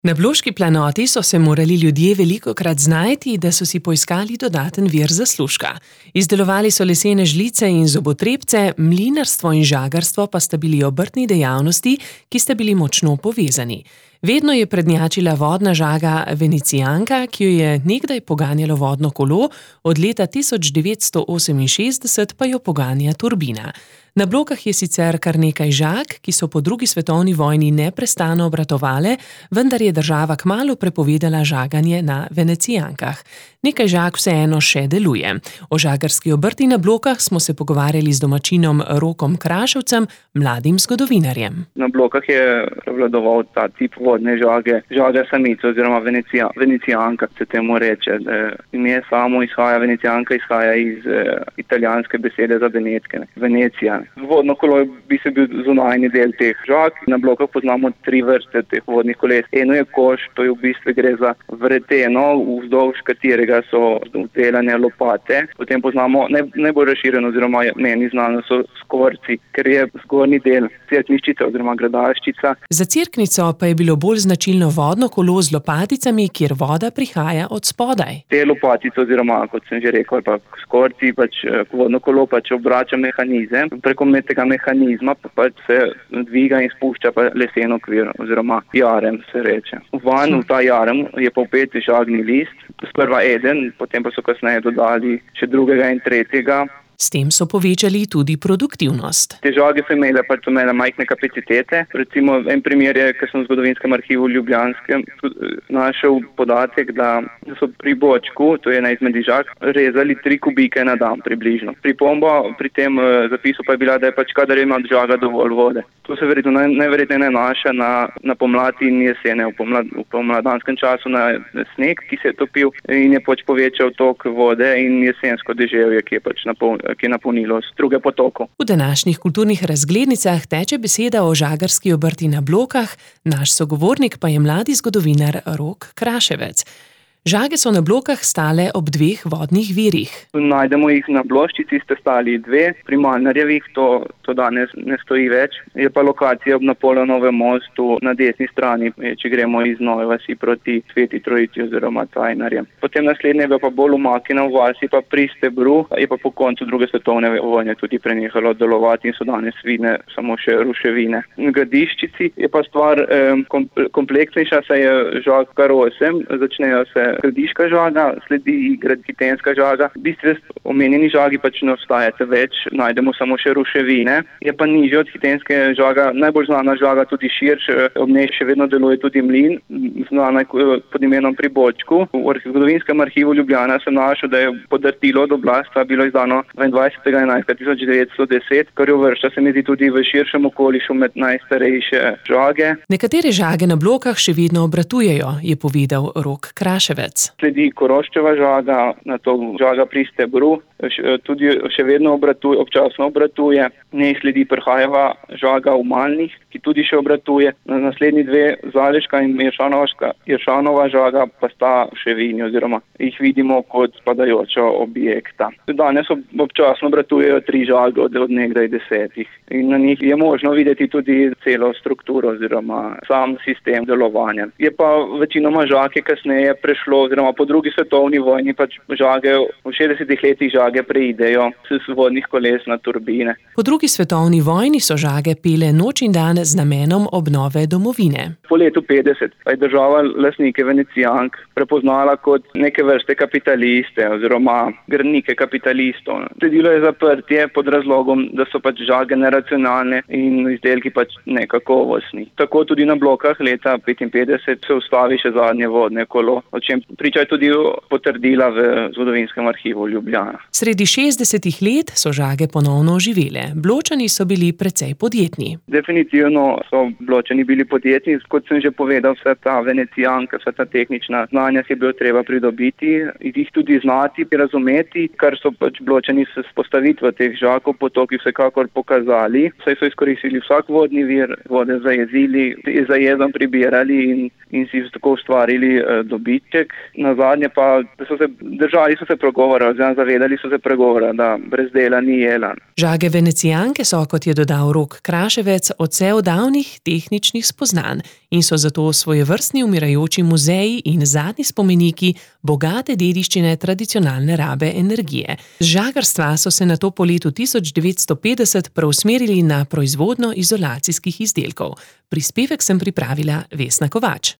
Na Bloški planoti so se morali ljudje velikokrat znajti, da so si poiskali dodaten vir zaslužka. Izdelovali so lesene žlice in zobotrebce, mlinarstvo in žagarstvo pa sta bili obrtni dejavnosti, ki sta bili močno povezani. Vedno je prednjačila vodna žaga Venecijanka, ki jo je nekdaj poganjalo vodno kolo, od leta 1968 pa jo poganja turbina. Na Blokah je sicer kar nekaj žag, ki so po drugi svetovni vojni neprestano obratovale, vendar je država kmalu prepovedala žaganje na Venecijankah. Nekaj žag vseeno še deluje. O žagarski obrti na Blokah smo se pogovarjali z domačinom Rokom Kraševcem, mladim zgodovinarjem. Na Blokah je prevladoval ta tip vodne žage, žaga samica oziroma Venecijanka, se temu reče. Ime samo izhaja, Venecijanka izhaja iz italijanske besede za Benetke, Venecija. Vodno kolo bi se bil zunajni del teh žag. Na Blokah poznamo 3 vrste teh vodnih koles. Eno je koš, to je v bistvu gre za vreteno, vzdolž katerega so vdelane lopate. Potem poznamo najbolj razširjeno oziroma meni znano so skorci, ker je zgornji del cerkniščica oziroma gradaščica. Za cerknico pa je bilo bolj značilno vodno kolo z lopaticami, kjer voda prihaja od spodaj. Te lopatice oziroma, kot sem že rekel, pa skorci, vodno kolo obrača mehanizem. Preko tega mehanizma pa se dviga in spušča pa lesen okvir oziroma jarem se reče. V ta jarem je povpet žagni list, sprva eden, potem pa so kasneje dodali še drugega in tretjega. S tem so povečali tudi produktivnost. Te žage so imele majhne kapacitete. Recimo en primer je, ker sem v zgodovinskem arhivu ljubljanskem našel podatek, da so pri Bočku, to je ena izmed žag, rezali 3 kubike na dan približno. Pripomba pri tem zapisu pa je bila, da je kadar ima žaga dovolj vode. To se najverjetneje nanaša na pomlad in jesene. V pomladanskem času na sneg, ki se je topil in je povečal tok vode, in jesensko deževje, ki je napolnilo struge potokov. V današnjih kulturnih razglednicah teče beseda o žagarski obrti na Blokah, naš sogovornik pa je mladi zgodovinar Rok Kraševec. Žage so na Blokah stale ob 2 vodnih virih. Najdemo jih na Bloščici, sta stali 2, pri Malnarjevih to danes ne stoji več. Je pa lokacija ob Napoleonovem mostu na desni strani, če gremo iz Nove vasi proti Sveti Trojici oziroma Tajnarjem. Potem naslednje je pa bolj umaknjeno v vasi, pa pri Stebru, je pa po koncu druge svetovne vojne tudi prenehalo delovati in so danes vidne samo še ruševine. Na Gradiščici je pa stvar kompleksnejša, saj je žag kar 8, začnejo se gradiška žaga, sledi graditenska žaga. V bistvu omenjeni žagi ne obstajate več, najdemo samo še ruševine. Je pa nižje od hitenske žaga, najbolj znana žaga, tudi širše, ob njej še vedno deluje tudi mlin, znana pod imenom Pri Bočku. V zgodovinskem arhivu Ljubljana sem našel, da je podrtilo od oblasti bilo izdano 22.11.1910, kar je uvršča se mi zdi tudi v širšem okolišu med najstarejše žage. Nekatere žage na Blokah še vedno obratujejo, je povedal Rok Kraševec. Sledi Koroščeva žaga, nato žaga pri Stebru, tudi še vedno občasno obratuje. Nej sledi Prhajeva žaga v Malnih, ki tudi še obratuje. Naslednji 2, Zaleška in Jeršanova žaga, pa sta še vini oziroma jih vidimo kot spadajoča objekta. Danes občasno obratujejo 3 žage od nekdaj 10 in na njih je možno videti tudi celo strukturo oziroma sam sistem delovanja. Je pa večinoma žage kasneje prešlo oziroma po drugi svetovni vojni žage v 60 letih žage preidejo s vodnih koles na turbine. Po drugi svetovni vojni so žage pele noč in dan z namenom obnove domovine. Po letu 50 pa je država lastnike Venecijank prepoznala kot neke vrste kapitaliste oziroma gradnike kapitalistov. Sledilo je zaprtje pod razlogom, da so žage neracionalne in izdelki nekakovostni. Tako tudi na Blokah leta 55 se ustavi še zadnje vodne kolo, o čem priča je tudi potrdila v zgodovinskem arhivu Ljubljana. Sredi 60 let so žage ponovno oživele. Bločani so bili precej podjetni. Definitivno so Bločani bili podjetni. Kot sem že povedal, vsa ta Venecijanka, vsa ta tehnična znanja si je bilo treba pridobiti, jih tudi znati, razumeti, kar so Bločani s postavitvijo teh žagov potoki vsekakor pokazali. Saj so izkoristili vsak vodni vir, vode zajezili, za jezom pribirali in si tako ustvarili dobiček. spomenik, na zadnje pa držali so se pregovora, oziroma zavedali so se pregovora, da brez dela ni jela. Žage Venecijanke so, kot je dodal Rok Kraševec, odsev davnih tehničnih spoznanj in so zato svojevrstni umirajoči muzeji in zadnji spomeniki bogate dediščine tradicionalne rabe energije. Z žagarstva so se nato po letu 1950 preusmerili na proizvodnjo izolacijskih izdelkov. Prispevek sem pripravila Vesna Kovač.